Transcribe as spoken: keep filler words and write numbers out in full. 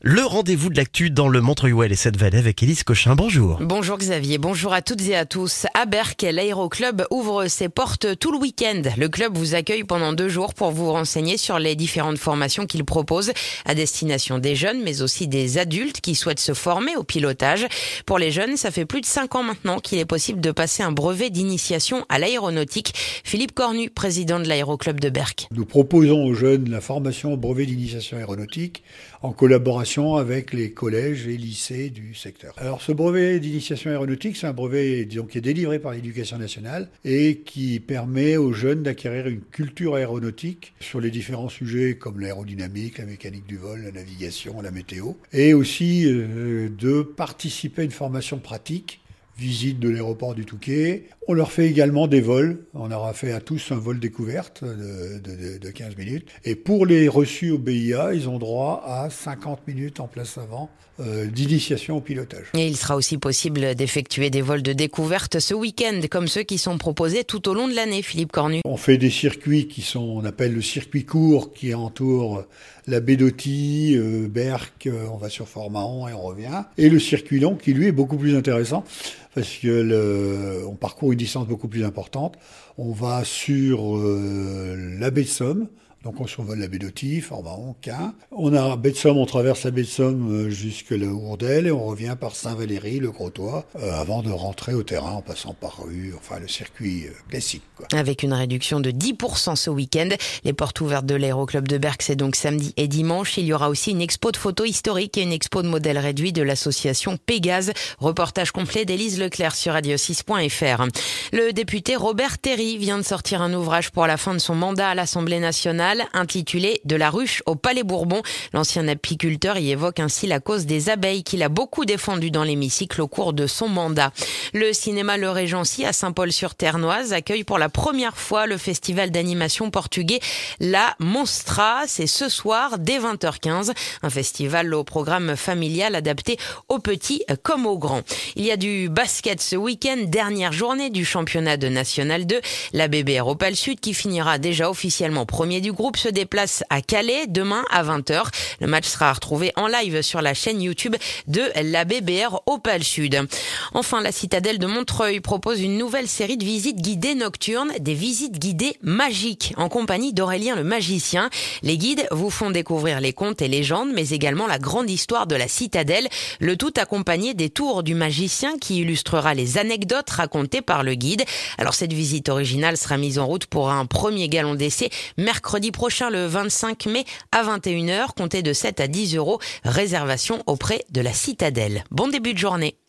Le rendez-vous de l'actu dans le Montreuil et cette vallée avec Élise Cochin. Bonjour. Bonjour Xavier, bonjour à toutes et à tous. À Berck, l'aéroclub ouvre ses portes tout le week-end. Le club vous accueille pendant deux jours pour vous renseigner sur les différentes formations qu'il propose à destination des jeunes, mais aussi des adultes qui souhaitent se former au pilotage. Pour les jeunes, ça fait plus de cinq ans maintenant qu'il est possible de passer un brevet d'initiation à l'aéronautique. Philippe Cornu, président de l'aéroclub de Berck. Nous proposons aux jeunes la formation au brevet d'initiation aéronautique en collaboration avec les collèges et lycées du secteur. Alors ce brevet d'initiation aéronautique, c'est un brevet disons, qui est délivré par l'Éducation nationale et qui permet aux jeunes d'acquérir une culture aéronautique sur les différents sujets comme l'aérodynamique, la mécanique du vol, la navigation, la météo, et aussi euh, de participer à une formation pratique. Visite de l'aéroport du Touquet. On leur fait également des vols. On leur a fait à tous un vol découverte de, de, de quinze minutes. Et pour les reçus au B I A, ils ont droit à cinquante minutes en place avant euh, d'initiation au pilotage. Et il sera aussi possible d'effectuer des vols de découverte ce week-end, comme ceux qui sont proposés tout au long de l'année, Philippe Cornu. On fait des circuits qui sont, on appelle le circuit court, qui entoure la baie d'Auty, euh, Berck, euh, on va sur Fort-Mahon et on revient. Et le circuit long, qui lui est beaucoup plus intéressant, parce que le, on parcourt une distance beaucoup plus importante. On va sur euh, la baie de Somme, donc on survole la baie d'Auty, Fort-Mahon, Caen. On a baie de Somme, on traverse la baie de Somme jusque la Hourdelle et on revient par Saint-Valery, le Crotoy, euh, avant de rentrer au terrain en passant par rue, enfin le circuit euh, classique, quoi. Avec une réduction de dix pour cent ce week-end. Les portes ouvertes de l'aéroclub de Berck, c'est donc samedi et dimanche. Il y aura aussi une expo de photos historiques et une expo de modèles réduits de l'association Pégase. Reportage complet d'Élise Leclerc sur radio six point f r. Le député Robert Terry vient de sortir un ouvrage pour la fin de son mandat à l'Assemblée nationale, intitulé « De la ruche au Palais Bourbon ». L'ancien apiculteur y évoque ainsi la cause des abeilles qu'il a beaucoup défendue dans l'hémicycle au cours de son mandat. Le cinéma Le Régency à Saint-Paul-sur-Ternoise accueille pour la première fois le festival d'animation portugais La Monstra. C'est ce soir dès vingt heures quinze. Un festival au programme familial adapté aux petits comme aux grands. Il y a du basket ce week-end, dernière journée du championnat de National deux. La B B R Opale Sud qui finira déjà officiellement premier du groupe se déplace à Calais demain à vingt heures. Le match sera retrouvé en live sur la chaîne YouTube de la B B R Opale Sud. Enfin, la citadelle de Montreuil propose une nouvelle série de visites guidées nocturnes, des visites guidées magiques, en compagnie d'Aurélien le magicien. Les guides vous font découvrir les contes et légendes, mais également la grande histoire de la citadelle, le tout accompagné des tours du magicien qui illustrera les anecdotes racontées par le guide. Alors cette visite originale sera mise en route pour un premier galon d'essai mercredi prochain, le vingt-cinq mai à vingt et une heures, comptez de sept à dix euros, réservation auprès de la citadelle. Bon début de journée.